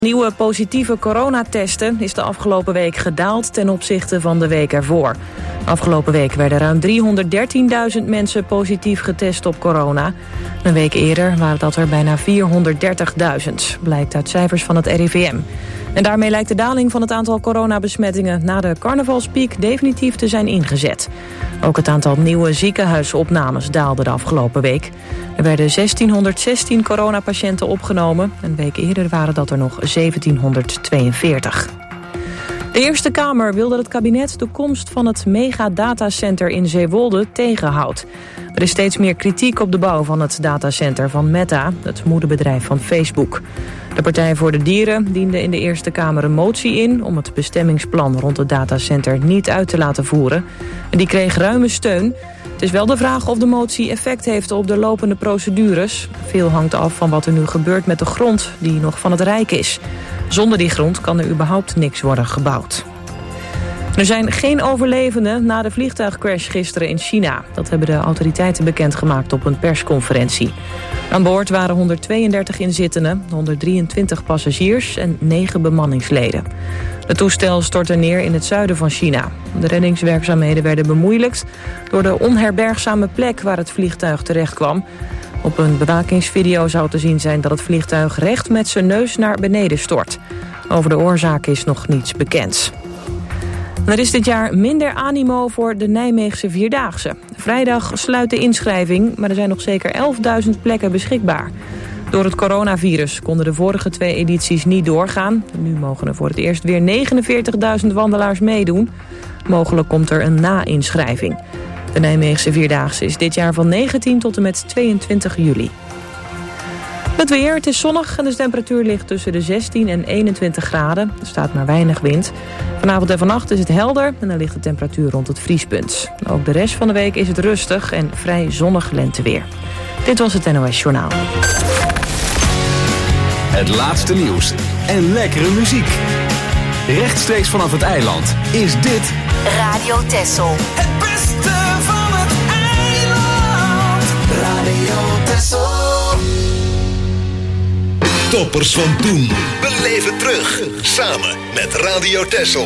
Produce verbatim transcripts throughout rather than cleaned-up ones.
Nieuwe positieve coronatesten is de afgelopen week gedaald ten opzichte van de week ervoor. Afgelopen week werden ruim driehonderddertienduizend mensen positief getest op corona. Een week eerder waren dat er bijna vierhonderddertigduizend, blijkt uit cijfers van het R I V M. En daarmee lijkt de daling van het aantal coronabesmettingen na de carnavalspiek definitief te zijn ingezet. Ook het aantal nieuwe ziekenhuisopnames daalde de afgelopen week. Er werden zestienhonderdzestien coronapatiënten opgenomen. Een week eerder waren dat er nog zeventienhonderdtweeënveertig. De Eerste Kamer wil dat het kabinet de komst van het megadatacenter in Zeewolde tegenhoudt. Er is steeds meer kritiek op de bouw van het datacenter van Meta, het moederbedrijf van Facebook. De Partij voor de Dieren diende in de Eerste Kamer een motie in om het bestemmingsplan rond het datacenter niet uit te laten voeren. En die kreeg ruime steun. Het is wel de vraag of de motie effect heeft op de lopende procedures. Veel hangt af van wat er nu gebeurt met de grond die nog van het Rijk is. Zonder die grond kan er überhaupt niks worden gebouwd. Er zijn geen overlevenden na de vliegtuigcrash gisteren in China. Dat hebben de autoriteiten bekendgemaakt op een persconferentie. Aan boord waren honderdtweeëndertig inzittenden, honderddrieëntwintig passagiers en negen bemanningsleden. Het toestel stortte neer in het zuiden van China. De reddingswerkzaamheden werden bemoeilijkt door de onherbergzame plek waar het vliegtuig terecht kwam. Op een bewakingsvideo zou te zien zijn dat het vliegtuig recht met zijn neus naar beneden stort. Over de oorzaak is nog niets bekend. Er is dit jaar minder animo voor de Nijmeegse Vierdaagse. Vrijdag sluit de inschrijving, maar er zijn nog zeker elfduizend plekken beschikbaar. Door het coronavirus konden de vorige twee edities niet doorgaan. Nu mogen er voor het eerst weer negenenveertigduizend wandelaars meedoen. Mogelijk komt er een na-inschrijving. De Nijmeegse Vierdaagse is dit jaar van negentien tot en met tweeëntwintig juli. Het weer, het is zonnig en de temperatuur ligt tussen de zestien en eenentwintig graden. Er staat maar weinig wind. Vanavond en vannacht is het helder en dan ligt de temperatuur rond het vriespunt. Ook de rest van de week is het rustig en vrij zonnig lenteweer. Dit was het N O S Journaal. Het laatste nieuws en lekkere muziek. Rechtstreeks vanaf het eiland is dit Radio Texel. Het beste van het eiland. Radio Texel. Toppers van toen. Beleef het terug. Samen met Radio Texel.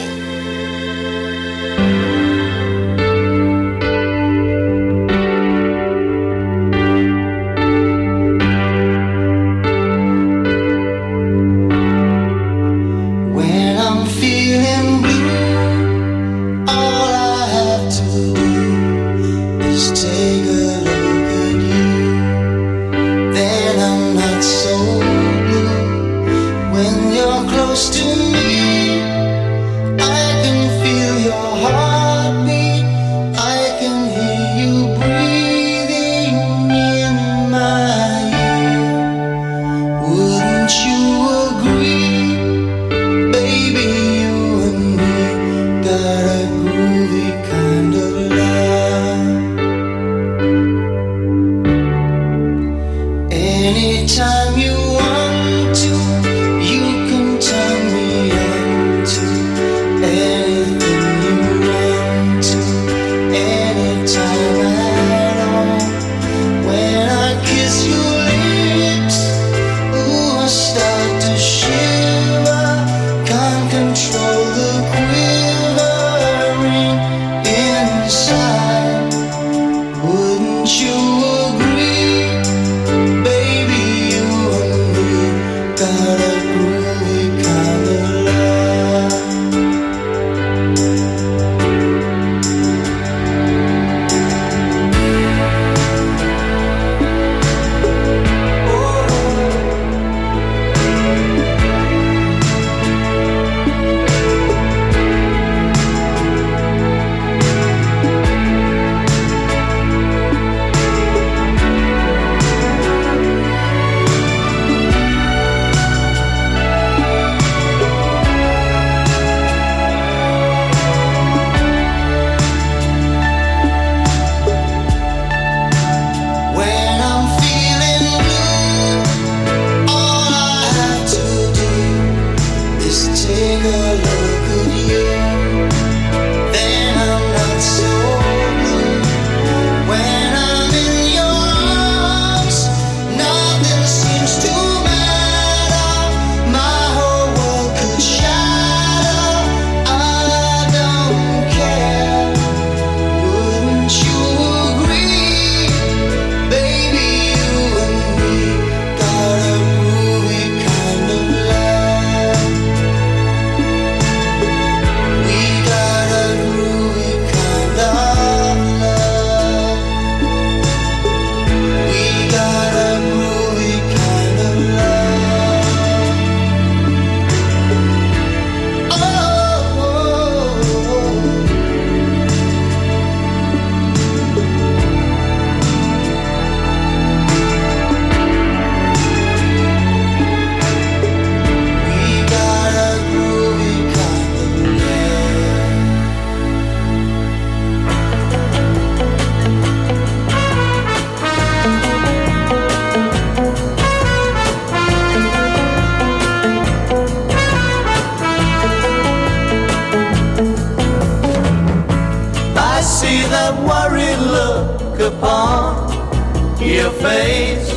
look upon your face.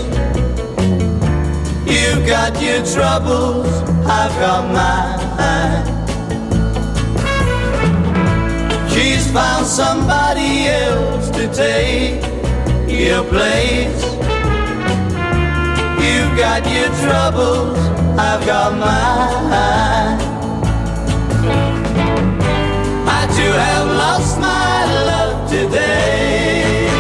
You've got your troubles, I've got mine. She's found somebody else to take your place. You've got your troubles, I've got mine. I too have lost my love today.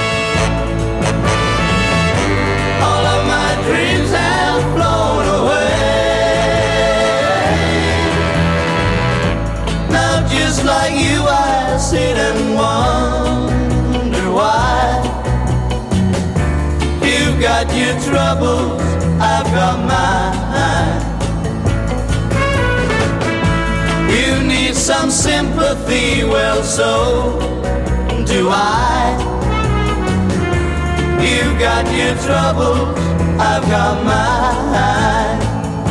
All of my dreams have flown away. Now just like you I sit and wonder why. You've got your troubles, I've got mine. You need some sympathy, well so do I. You've got your troubles, I've got mine.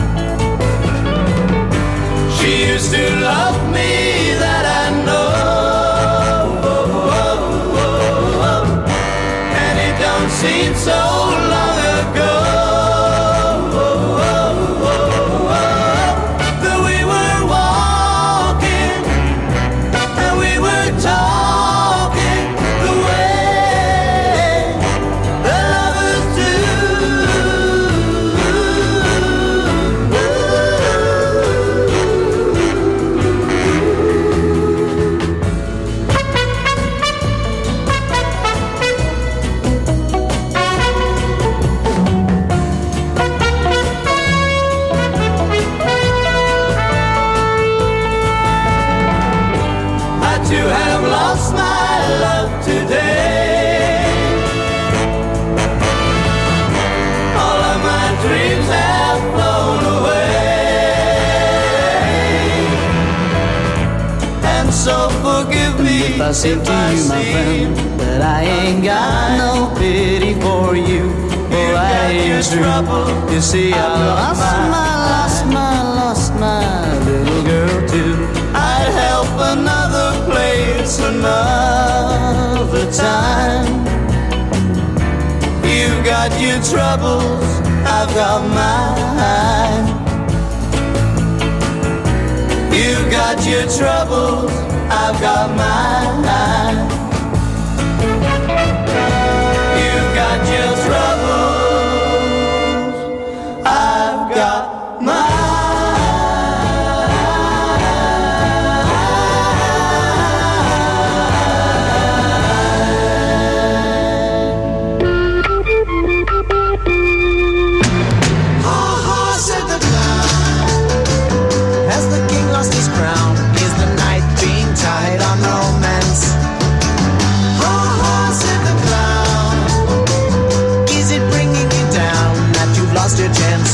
She used to love me, that I know, and it don't seem so long ago that we were walking and we were talking the way the lovers do. I too have lost my love today. All of my dreams have flown away. And so forgive me If I say if to I you, my seem friend, that I ain't got no pity for you, for I ain't true. You see, I lost my, lost my, lost my little girl too. I'd help another place another time. You've got your troubles, I've got mine. You've got your troubles, I've got mine. You've got your troubles, I've got mine. Ha ha, said the clown. Has the king lost his crown? Is the knight being tied on romance? Ha ha, said the clown. Is it bringing you down that you've lost your chance?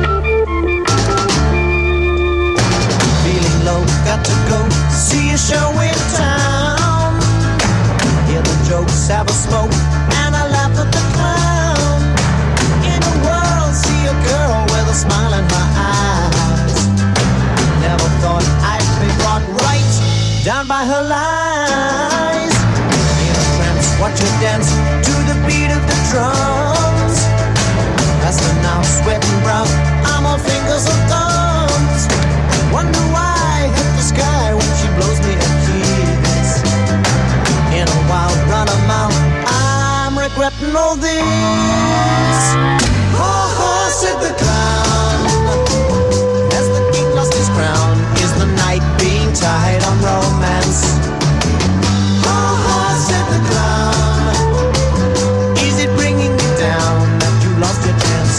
Feeling low, got to go see a show in town. Hear the jokes, have a smoke, and I laugh at the clown. In the world, see a girl with a smile in her eyes. Never thought I'd be brought right down by her lies. In a trance, watch her dance to the beat of the drums. Faster now, sweating brown, I'm on fingers and thumbs. Wonder why I hit the sky when she blows me a kiss. In a wild run of mouth, I'm regretting all this. Ha ha, said the clown. Has the king lost his crown? Is the knight being tied on romance? Ha ha, said the clown. Is it bringing you down that you lost your chance?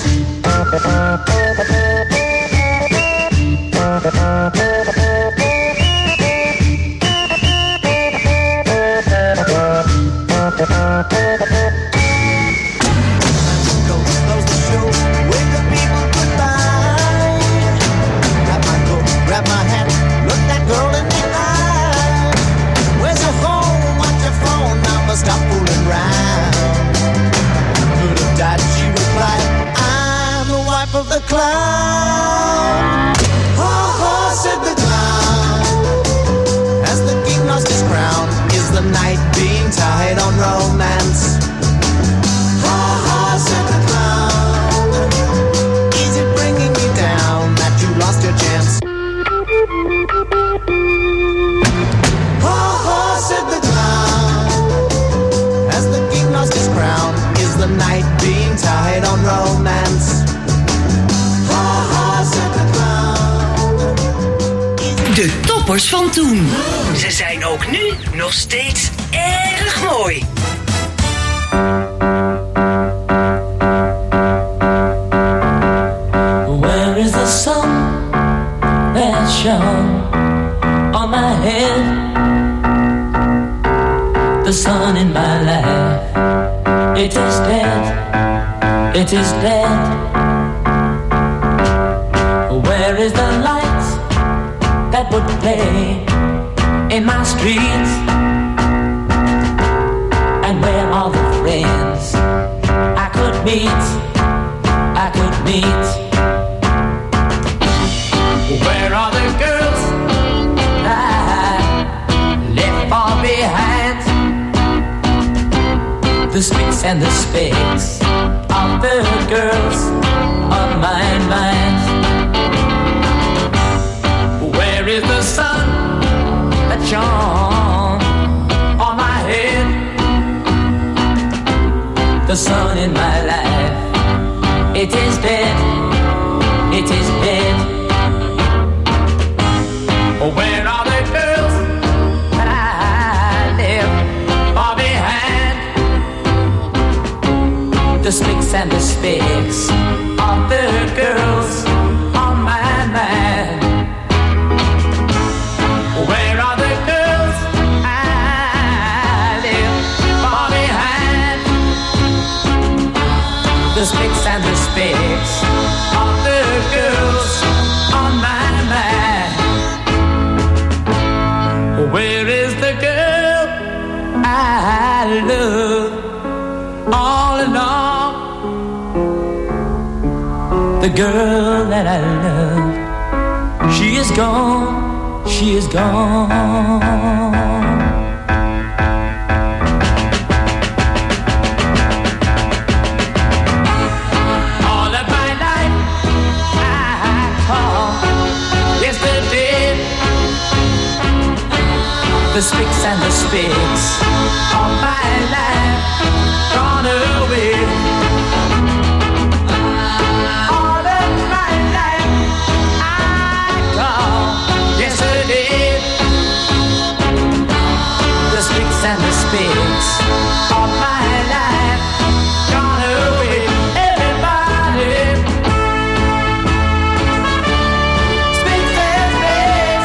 De toppers van toen. Ze zijn ook nu nog steeds erg mooi. Where is the sun that shone on my head? The sun in my life, it is dead, it is dead. Where is the light that would play in my streets? And where are the friends I could meet, I could meet? Where are the girls I left far behind? The sticks and the spades of the girls of my mind. Where is the sun that shone on my head? The sun in my life, it is dead, it is dead. Where are the girls that I left far behind? The sticks and the spades of the girls on my mind. Where are the girls I left far behind? The sticks and the spades of the girls on my mind. Where is the girl I love all along? The girl that I love, she is gone, she is gone. All of my life I call yesterday. The sticks and the spades of my life gone away. All of my life I call yesterday. The sticks and the spades of my life gone away. Everybody, sticks and spades.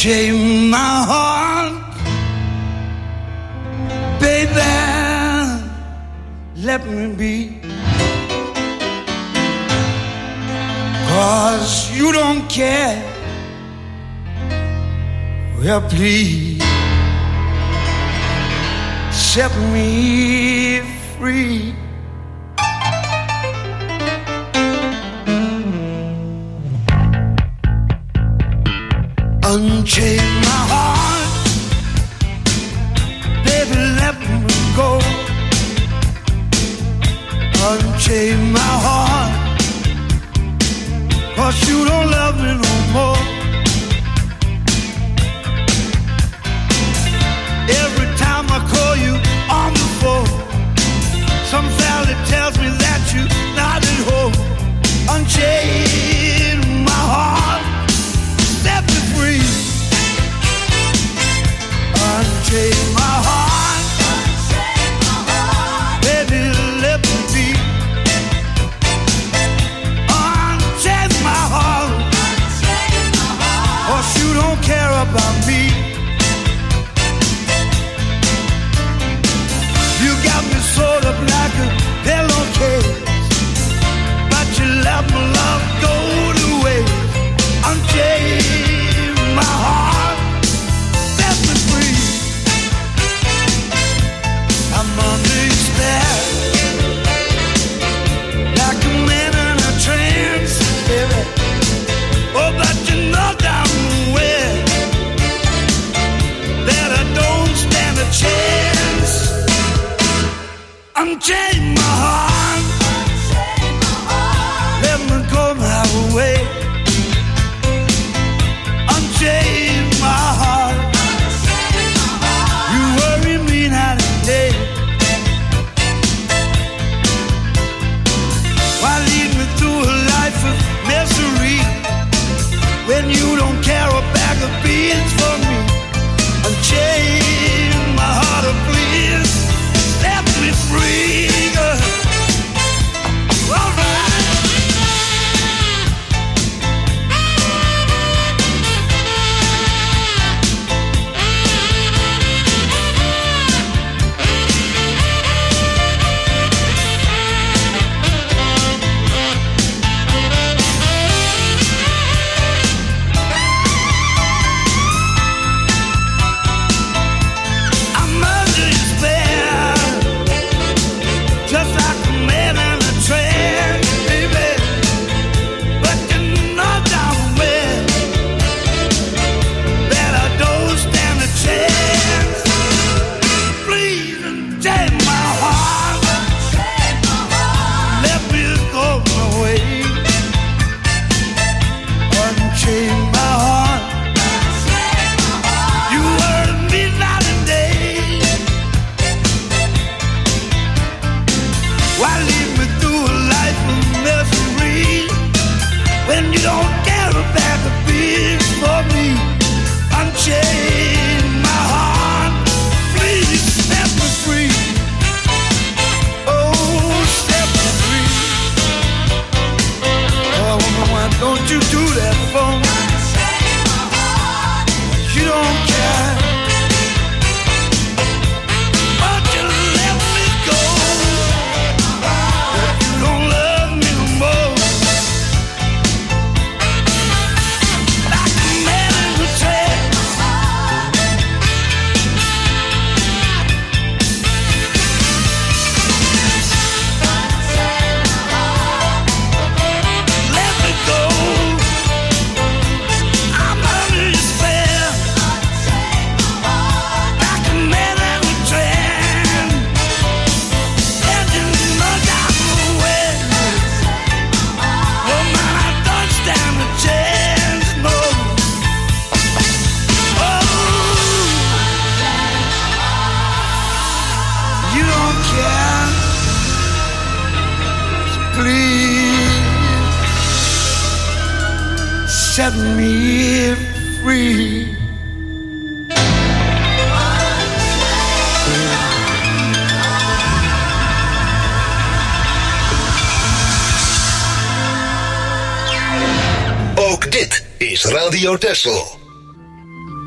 unchain my heart, baby, let me be. 'Cause you don't care. Well, please set me free. Unchain my heart, baby, let me go. Unchain my heart, 'cause you don't love me no more. Every time I call you on the phone, some fella tells me that you're not at home. Unchain my heart, set me free. Unchain my heart, unchain my heart, baby, let me be. Unchain my heart, unchain my heart, 'cause you don't care about me. You got me sort of like a pillowcase, but you let my love go to waste. Unchain my heart, set me free. I'm under your spell, like a man in a trance, baby. Oh, but you know damn well that I don't stand a chance. Unchain my heart, unchain my heart, let me go my way. Unchain my heart, unchain my heart, you worry me night and day. Why lead me through a life of misery when you don't care a bag of beans for me? Unchain my heart, oh please, set me free. All right. I'm under your spell, just like a man in a trance, baby. But you know damn well that I don't stand a chance. Please unchain my heart, unchain my heart, let me go my way. Unchain my heart, unchain my heart, you hurt me night and day. Why lead me through a life of misery when you don't care about the beats for me? Unchain my heart, please set me free. Oh, set me free. Oh, woman, why don't you do that for me? Unchain my heart, you don't care, but you let me go. If you don't love me no more, like a man in the trance. Let me go. I'm under your spell, like a man in the trance. And you know damn well, oh man, I don't stand a chance, no. Oh, you don't care, so please set me free. Ook dit is Radio Texel.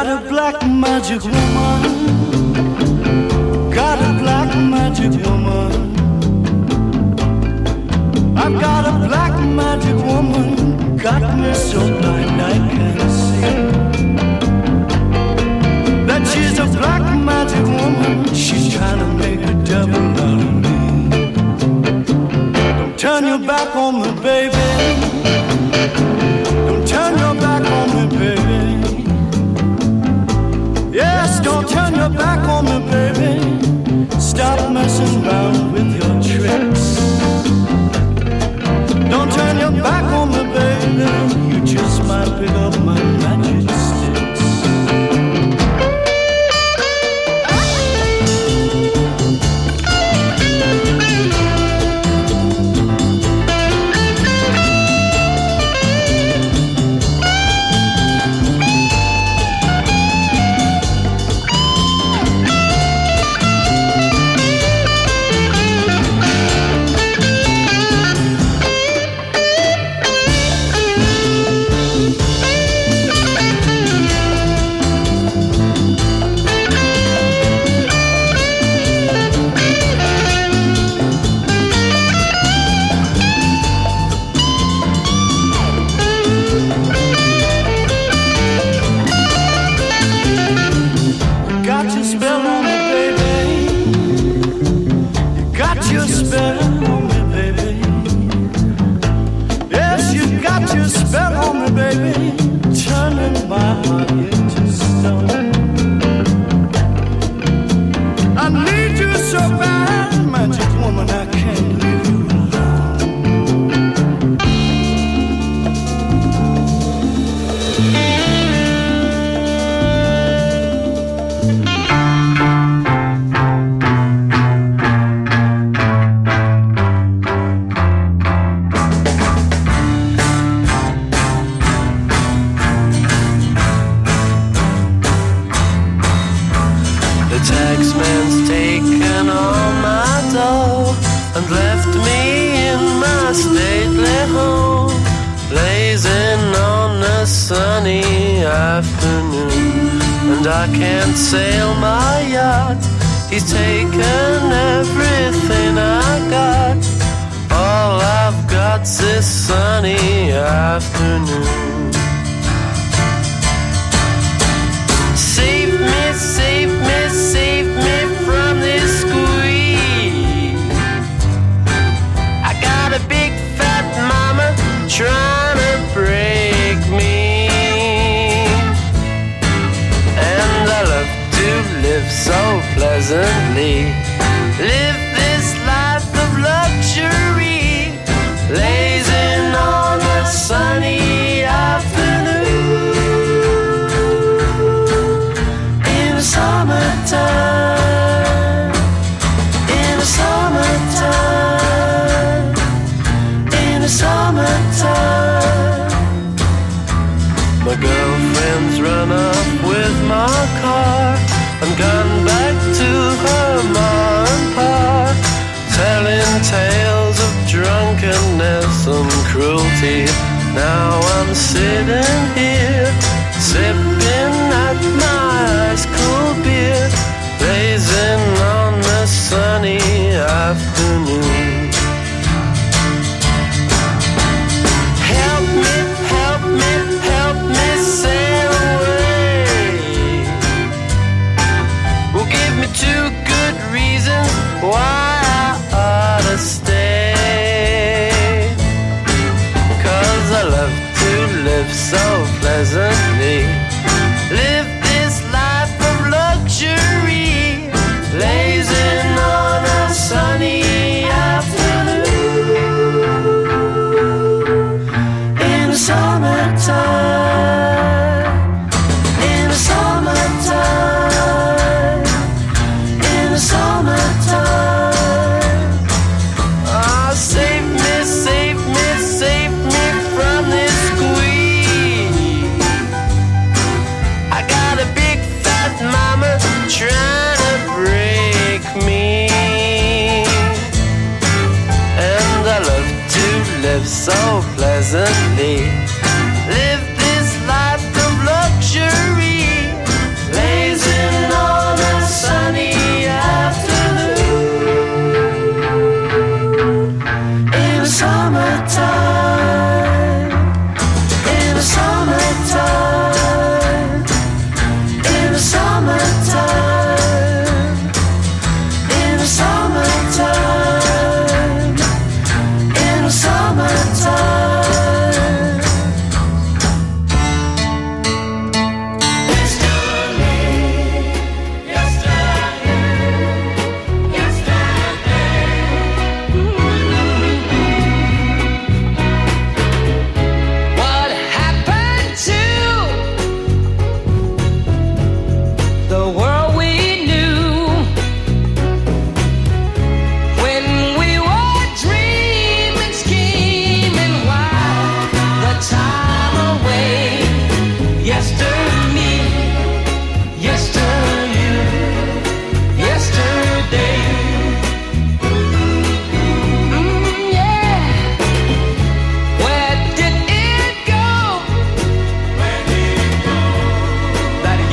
Got a black magic woman. Got a black magic woman. I've got a black magic woman. Got me so blind I can't see that she's a black magic woman. She's trying to make a devil out of me. Don't turn your back on me, baby. Don't turn your back on me, baby. Yes, don't turn your back on me, baby. Stop messing around with your tricks. Don't turn your back on me, baby. You just might pick up my magic sticks. He's taken everything I got. All I've got's this sunny afternoon. Save me, save me, save me from this squeeze. I got a big fat mama trying to break me. And I love to live so pleasantly, live this life of luxury, lazing on a sunny afternoon in the summertime, in the summertime, in the summertime. My girlfriend's run up with my car and gone back to her ma and pa, telling tales of drunkenness and cruelty. Now I'm sitting here, sipping at my ice cold beer, blazing on a sunny afternoon. Help me, help me, help me sail away. Well, give me two good reasons why I ought to stay. 'Cause I love to live so pleasantly, live this life of luxury, lazing on a sunny afternoon in the summertime, in the summertime, in the summertime. Oh, save me, save me, save me from this squeeze. I got a big fat mama trying to break me, and I love to live so pleasantly, live this life of luxury,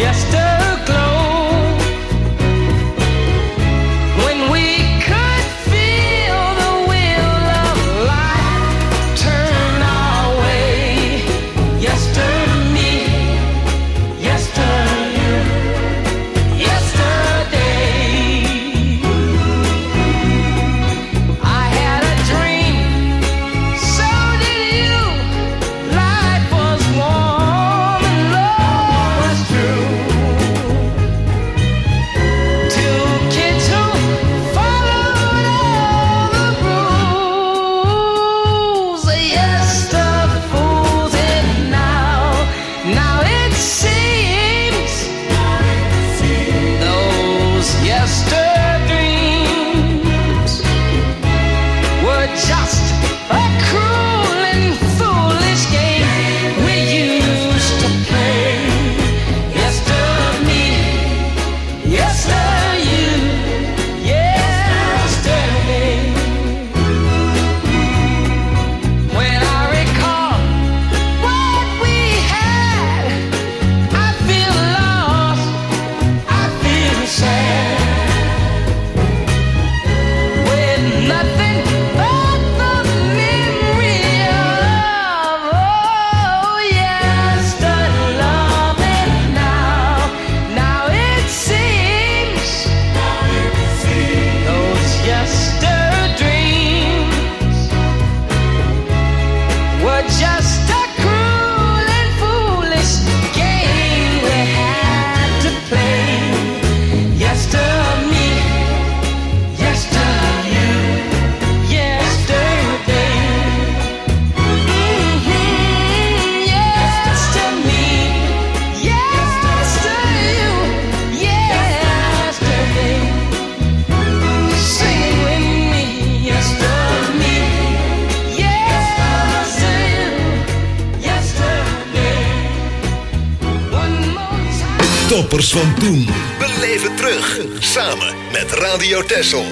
Toppers van toen. Beleef het terug. Samen met Radio Texel.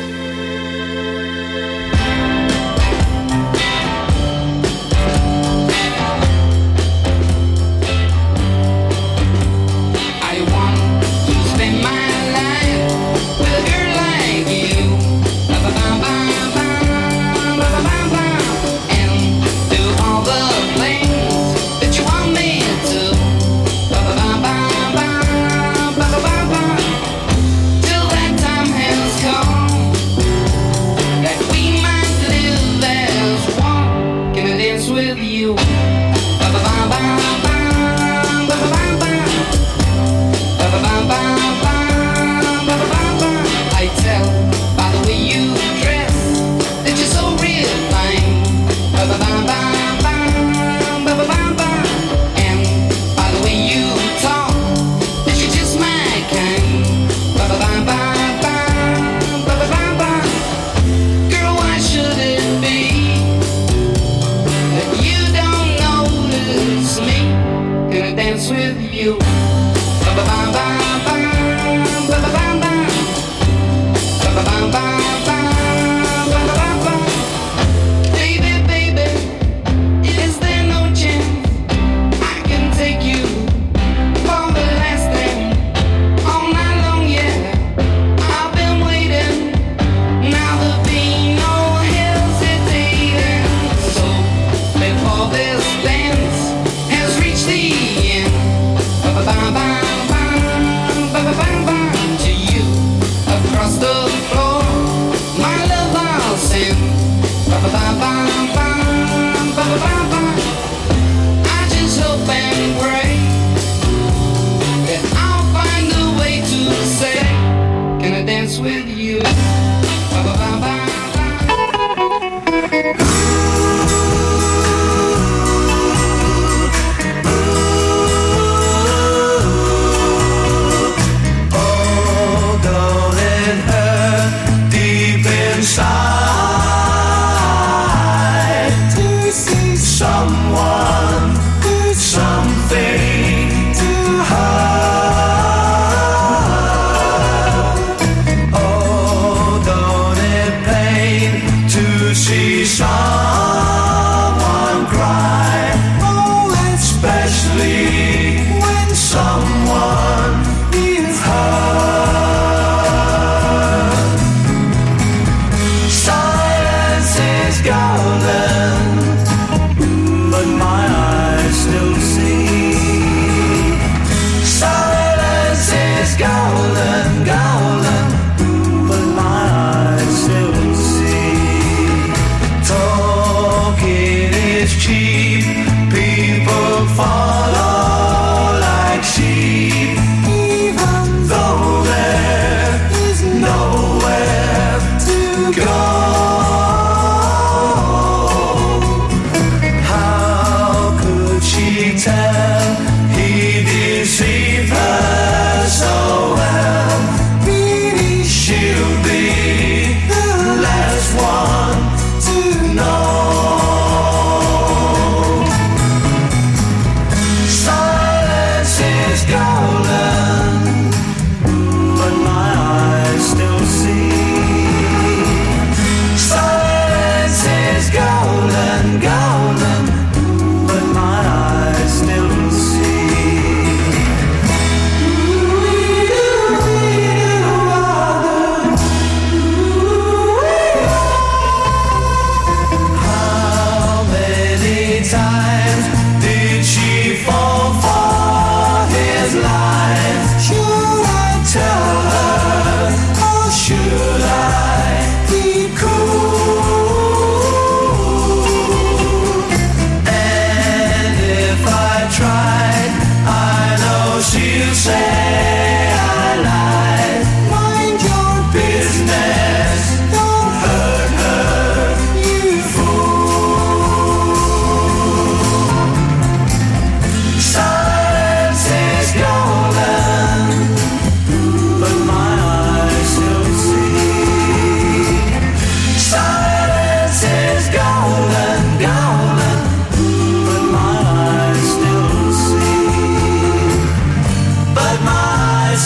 Oh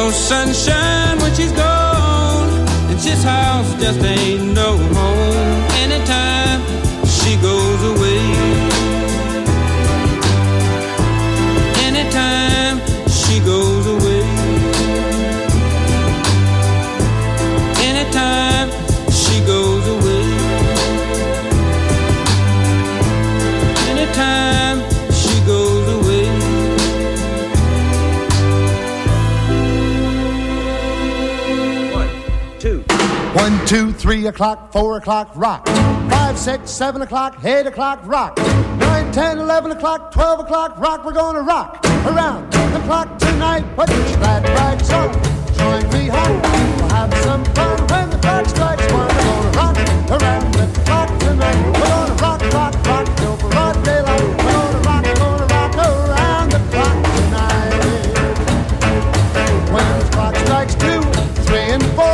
no sunshine when she's gone, and this house just ain't no home anytime she goes away. Anytime she goes away. Anytime she goes away. Anytime she goes away. One, two, three o'clock, four o'clock, rock. Five, six, seven o'clock, eight o'clock, rock. Nine, ten, eleven o'clock, twelve o'clock, rock. We're gonna rock around the clock tonight. Put your glad rags on, join me home. We'll have some fun when the clock strikes one. We're gonna rock around the clock tonight. We're gonna rock, rock, rock till broad daylight. We're gonna rock, gonna rock around the clock tonight. When the clock strikes two, three, and four.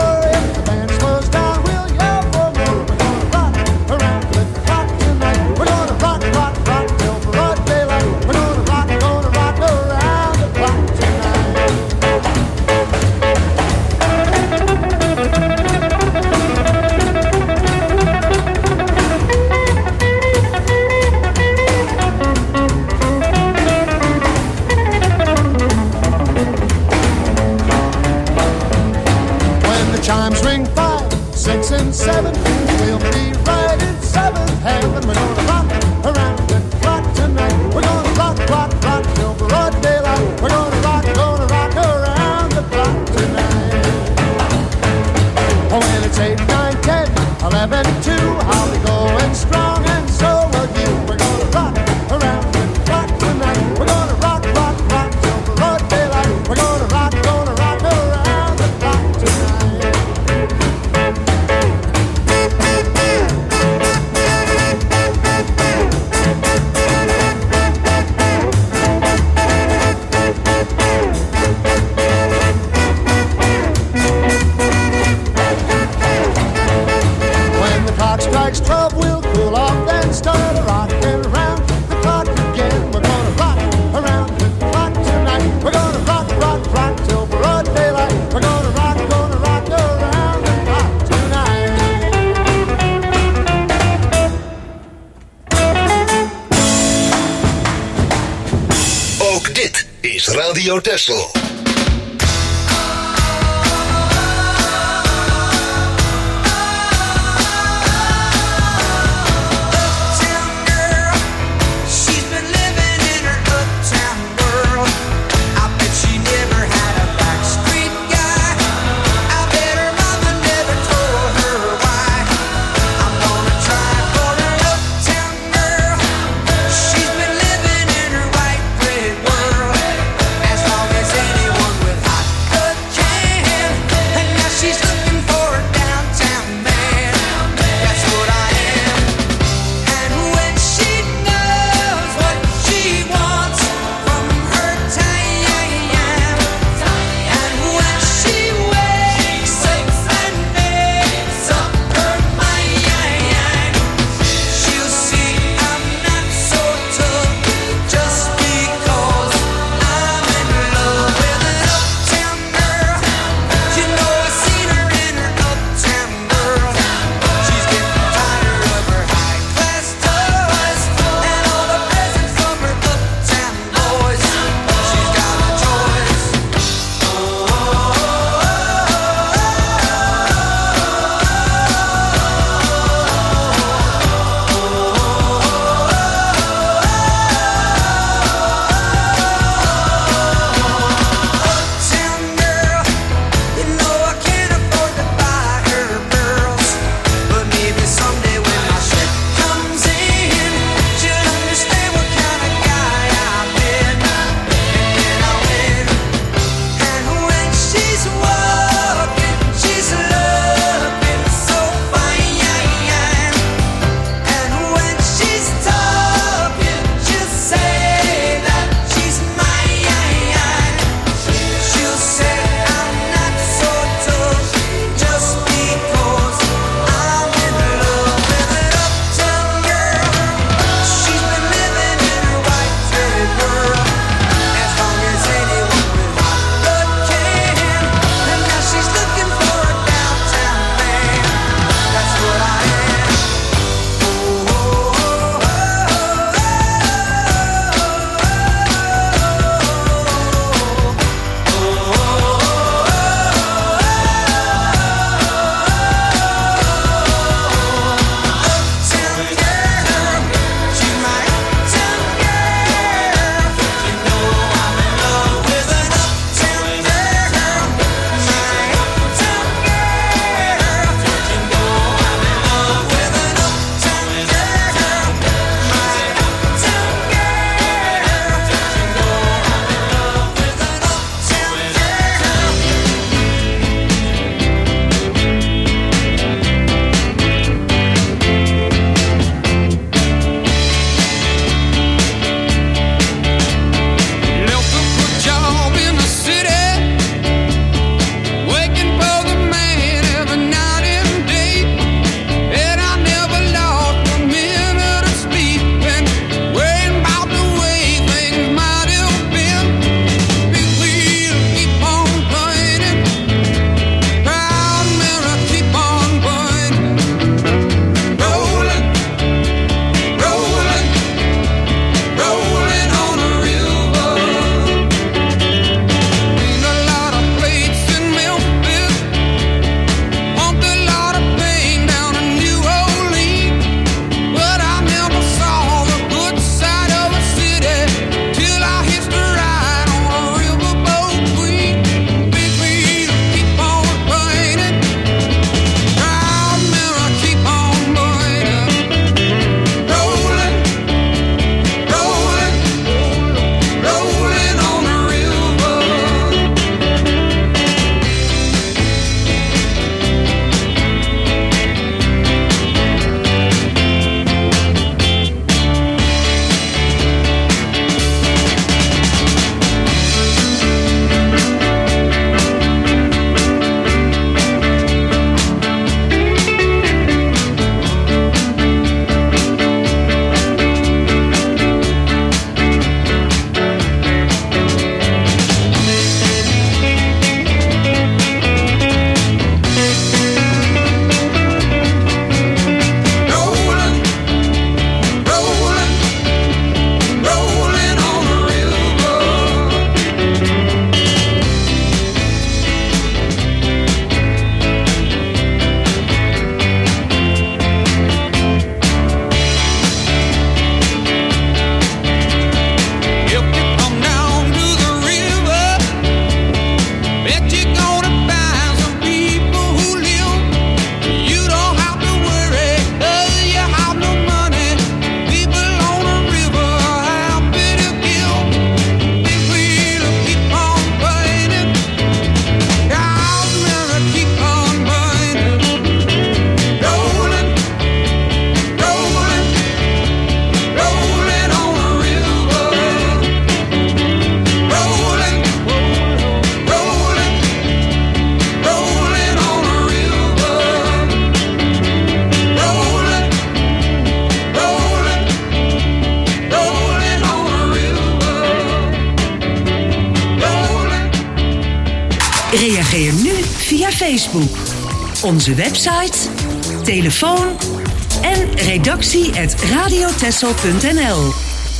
Chimes ring five, six, and seven. We'll be right in seventh heaven. We're gonna rock around the clock tonight. We're gonna rock, rock, rock till broad daylight. We're gonna rock, gonna rock around the clock tonight. Oh, when it's eight, nine, ten, eleven, two, I'll be going strong, and so will you. We're gonna rock around the clock tonight. We're gonna rock, rock, rock till broad daylight. We're gonna rock, gonna rock around the clock tonight. Strikes twelve, we'll cool off, then start a rockin' around the clock again. We're gonna rock around the clock tonight. We're gonna rock, rock, rock till broad daylight. We're gonna rock, gonna rock around the clock tonight. Ook dit is Radio Texel. As long as any Reageer nu via Facebook. Onze website, telefoon en redactie at radiotessel punt n l.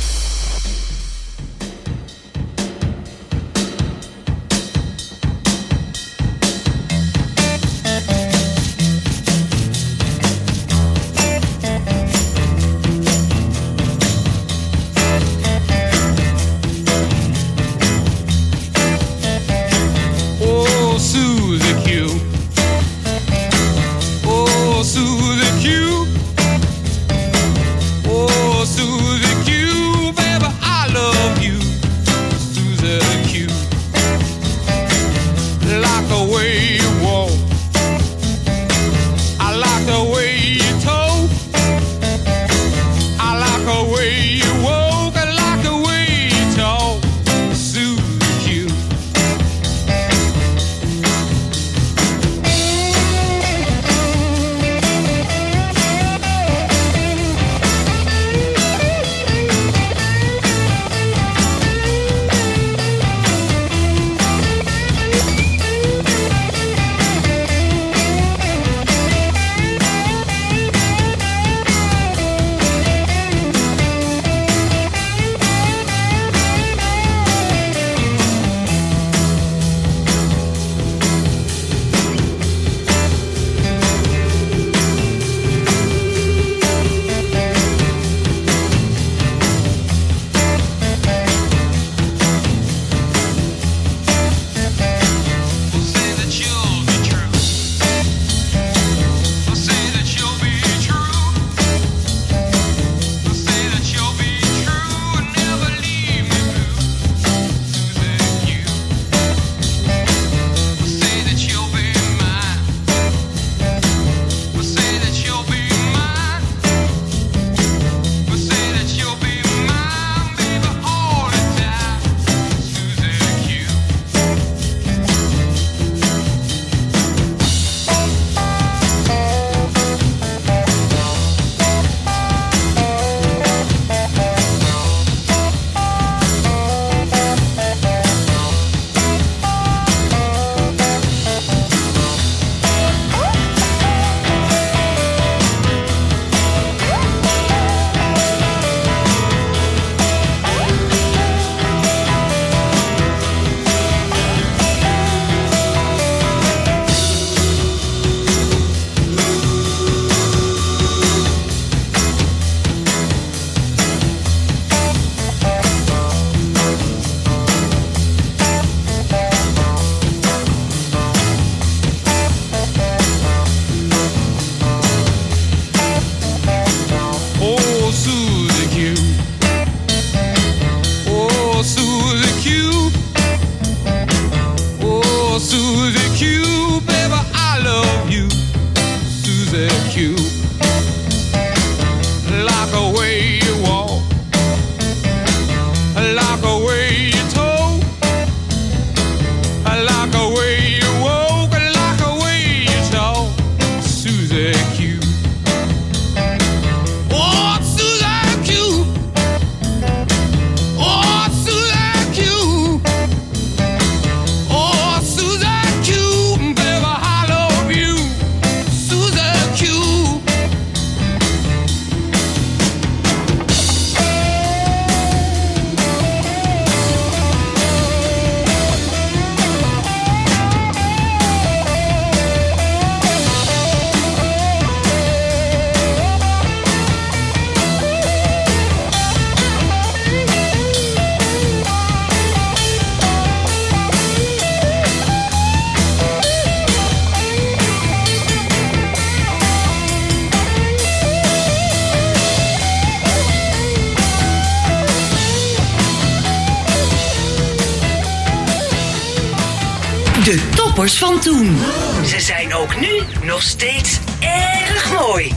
De toppers van toen. Ze zijn ook nu nog steeds erg mooi.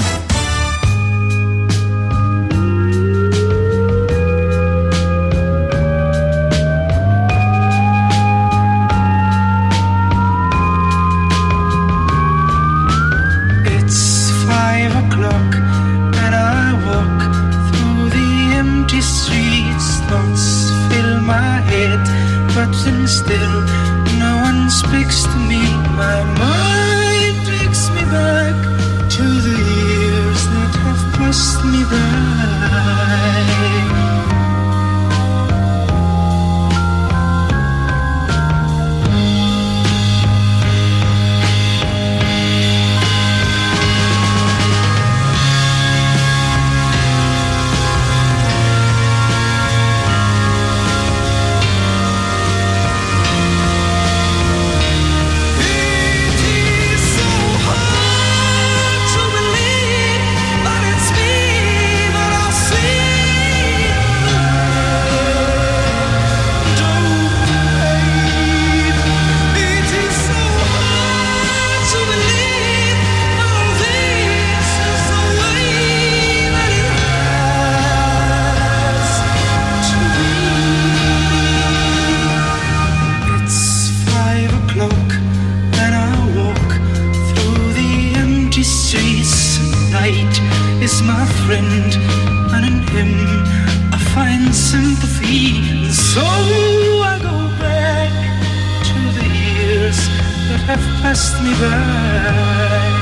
It's five o'clock and I walk through the empty streets. Thoughts fill my head, but then still no one speaks to me. My mind takes me back to the years that have passed me by. My friend, and in him I find sympathy. And so I go back to the years that have passed me by.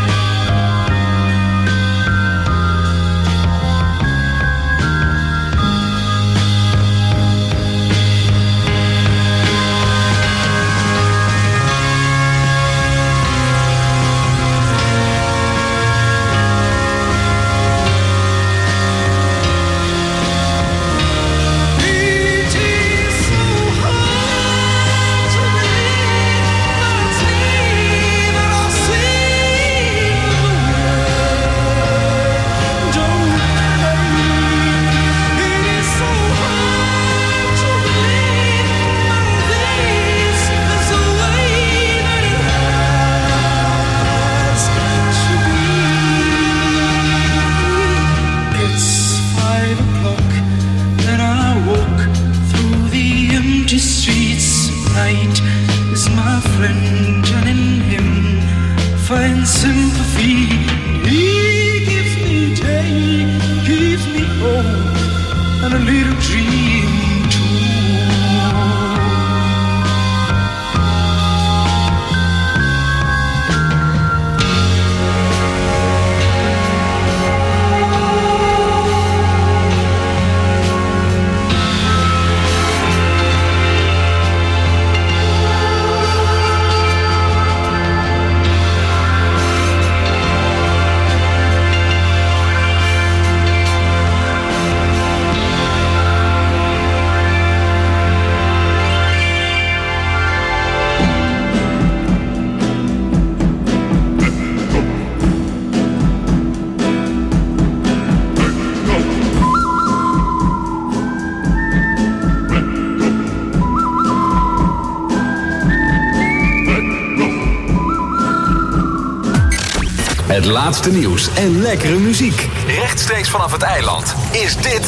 Het laatste nieuws en lekkere muziek. Rechtstreeks vanaf het eiland is dit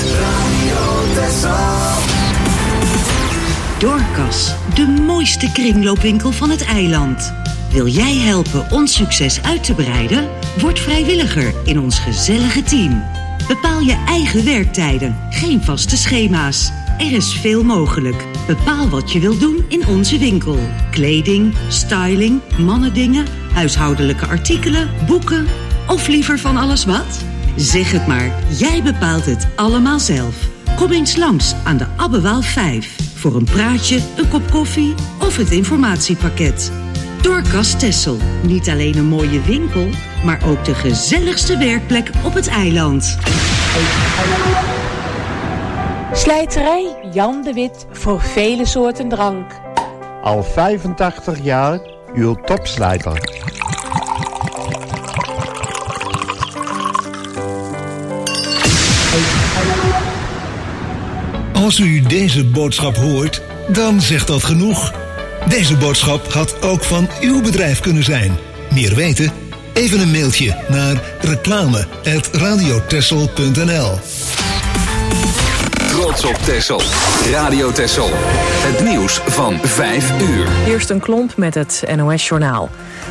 Radio Texel. Dorcas, de mooiste kringloopwinkel van het eiland. Wil jij helpen ons succes uit te breiden? Word vrijwilliger in ons gezellige team. Bepaal je eigen werktijden, geen vaste schema's. Er is veel mogelijk. Bepaal wat je wilt doen in onze winkel. Kleding, styling, mannendingen, huishoudelijke artikelen, boeken of liever van alles wat? Zeg het maar, jij bepaalt het allemaal zelf. Kom eens langs aan de Abbewaal vijf voor een praatje, een kop koffie of het informatiepakket. Dorcas Texel, niet alleen een mooie winkel, maar ook de gezelligste werkplek op het eiland. Slijterij Jan de Wit voor vele soorten drank. Al vijfentachtig jaar uw topslijter. Als u deze boodschap hoort, dan zegt dat genoeg. Deze boodschap had ook van uw bedrijf kunnen zijn. Meer weten? Even een mailtje naar reclame apenstaartje radiotexel punt n l. Trots op Texel. Radio Texel. Het nieuws van vijf uur. Eerst een klomp met het N O S-journaal.